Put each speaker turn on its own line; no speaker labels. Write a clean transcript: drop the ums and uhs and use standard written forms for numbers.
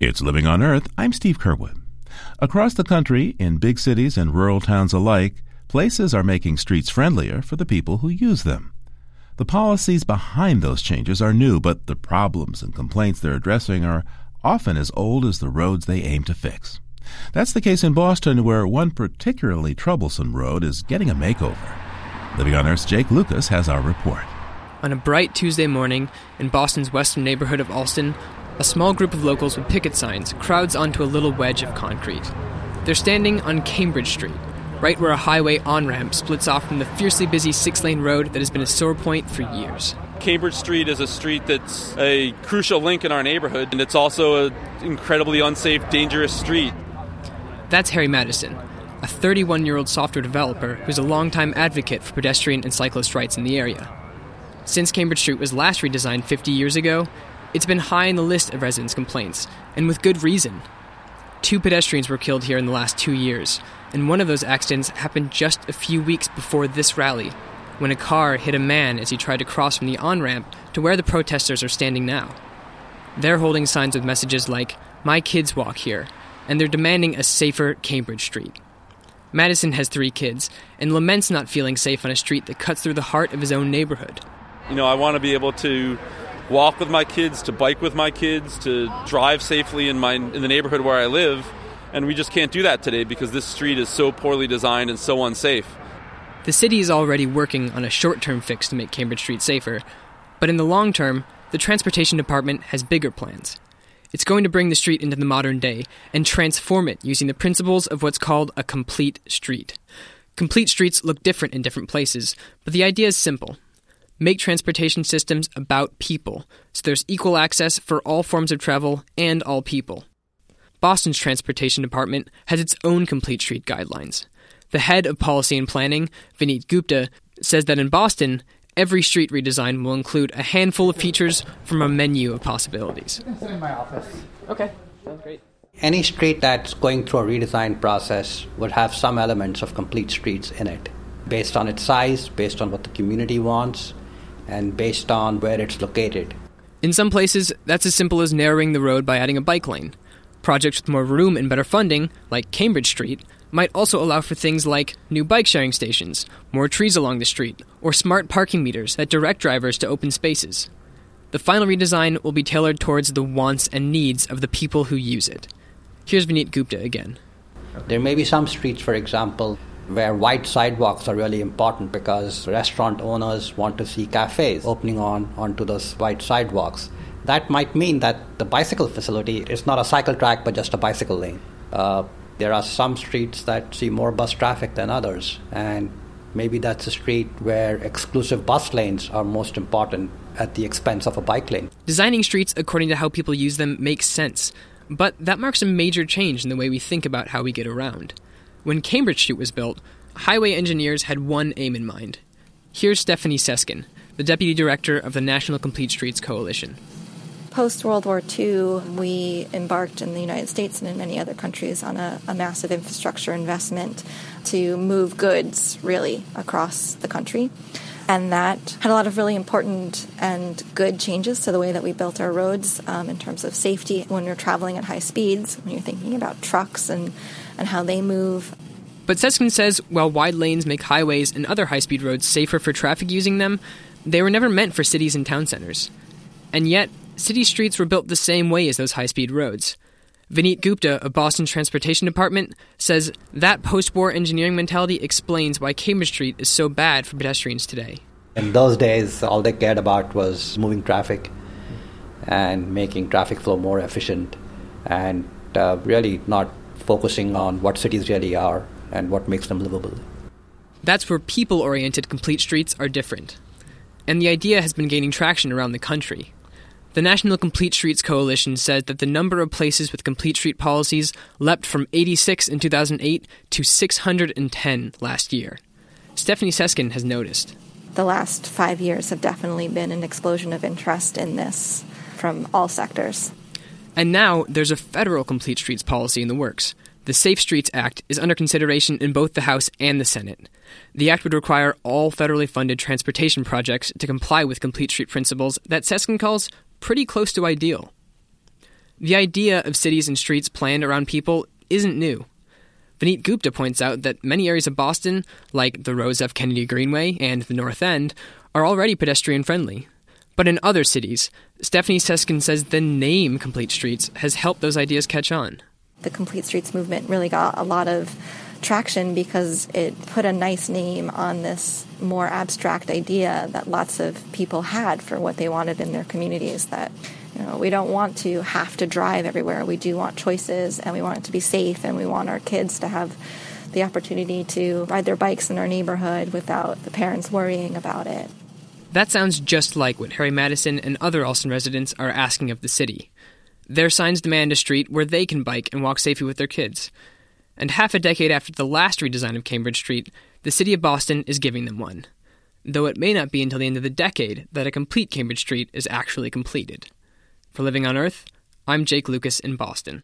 It's Living on Earth. I'm Steve Curwood. Across the country, in big cities and rural towns alike, places are making streets friendlier for the people who use them. The policies behind those changes are new, but the problems and complaints they're addressing are often as old as the roads they aim to fix. That's the case in Boston, where one particularly troublesome road is getting a makeover. Living on Earth's Jake Lucas has our report.
On a bright Tuesday morning, in Boston's western neighborhood of Allston, a small group of locals with picket signs crowds onto a little wedge of concrete. They're standing on Cambridge Street, right where a highway on-ramp splits off from the fiercely busy six-lane road that has been a sore point for years.
Cambridge Street is a street that's a crucial link in our neighborhood, and it's also an incredibly unsafe, dangerous street.
That's Harry Madison, a 31-year-old software developer who's a longtime advocate for pedestrian and cyclist rights in the area. Since Cambridge Street was last redesigned 50 years ago, it's been high on the list of residents' complaints, and with good reason. 2 pedestrians were killed here in the last 2 years, and one of those accidents happened just a few weeks before this rally, when a car hit a man as he tried to cross from the on-ramp to where the protesters are standing now. They're holding signs with messages like, "My kids walk here," and they're demanding a safer Cambridge Street. Madison has 3 kids, and laments not feeling safe on a street that cuts through the heart of his own neighborhood.
I want to be able to walk with my kids, to bike with my kids, to drive safely in the neighborhood where I live, and we just can't do that today because this street is so poorly designed and so unsafe.
The city is already working on a short-term fix to make Cambridge Street safer, but in the long term, the Transportation Department has bigger plans. It's going to bring the street into the modern day and transform it using the principles of what's called a complete street. Complete streets look different in different places, but the idea is simple. Make transportation systems about people, so there's equal access for all forms of travel and all people. Boston's Transportation Department has its own complete street guidelines. The head of policy and planning, Vineet Gupta, says that in Boston, every street redesign will include a handful of features from a menu of possibilities.
You can sit in my office.
Okay, sounds great.
Any street that's going through a redesign process would have some elements of complete streets in it, based on its size, based on what the community wants, and based on where it's located.
In some places, that's as simple as narrowing the road by adding a bike lane. Projects with more room and better funding, like Cambridge Street, might also allow for things like new bike-sharing stations, more trees along the street, or smart parking meters that direct drivers to open spaces. The final redesign will be tailored towards the wants and needs of the people who use it. Here's Vineet Gupta again.
There may be some streets, for example, where wide sidewalks are really important because restaurant owners want to see cafes opening onto those wide sidewalks. That might mean that the bicycle facility is not a cycle track but just a bicycle lane. There are some streets that see more bus traffic than others, and maybe that's a street where exclusive bus lanes are most important at the expense of a bike lane.
Designing streets according to how people use them makes sense, but that marks a major change in the way we think about how we get around. When Cambridge Street was built, highway engineers had one aim in mind. Here's Stephanie Seskin, the deputy director of the National Complete Streets Coalition.
Post-World War II, we embarked in the United States and in many other countries on a massive infrastructure investment to move goods, really, across the country. And that had a lot of really important and good changes to the way that we built our roads in terms of safety when you're traveling at high speeds, when you're thinking about trucks and how they move.
But Seskin says while wide lanes make highways and other high-speed roads safer for traffic using them, they were never meant for cities and town centers. And yet, city streets were built the same way as those high-speed roads. Vineet Gupta of Boston's Transportation Department says that post-war engineering mentality explains why Cambridge Street is so bad for pedestrians today.
In those days, all they cared about was moving traffic and making traffic flow more efficient and really not focusing on what cities really are and what makes them livable.
That's where people-oriented complete streets are different. And the idea has been gaining traction around the country. The National Complete Streets Coalition said that the number of places with complete street policies leapt from 86 in 2008 to 610 last year. Stephanie Seskin has noticed.
The last 5 years have definitely been an explosion of interest in this from all sectors.
And now there's a federal complete streets policy in the works. The Safe Streets Act is under consideration in both the House and the Senate. The act would require all federally funded transportation projects to comply with complete street principles that Seskin calls pretty close to ideal. The idea of cities and streets planned around people isn't new. Vineet Gupta points out that many areas of Boston, like the Rose F. Kennedy Greenway and the North End, are already pedestrian-friendly. But in other cities, Stephanie Seskin says the name Complete Streets has helped those ideas catch on.
The Complete Streets movement really got a lot of traction because it put a nice name on this more abstract idea that lots of people had for what they wanted in their communities, that we don't want to have to drive everywhere. We do want choices, and we want it to be safe, and we want our kids to have the opportunity to ride their bikes in our neighborhood without the parents worrying about it.
That sounds just like what Harry Madison and other Allston residents are asking of the city. Their signs demand a street where they can bike and walk safely with their kids. And half a decade after the last redesign of Cambridge Street, the city of Boston is giving them one. Though it may not be until the end of the decade that a complete Cambridge Street is actually completed. For Living on Earth, I'm Jake Lucas in Boston.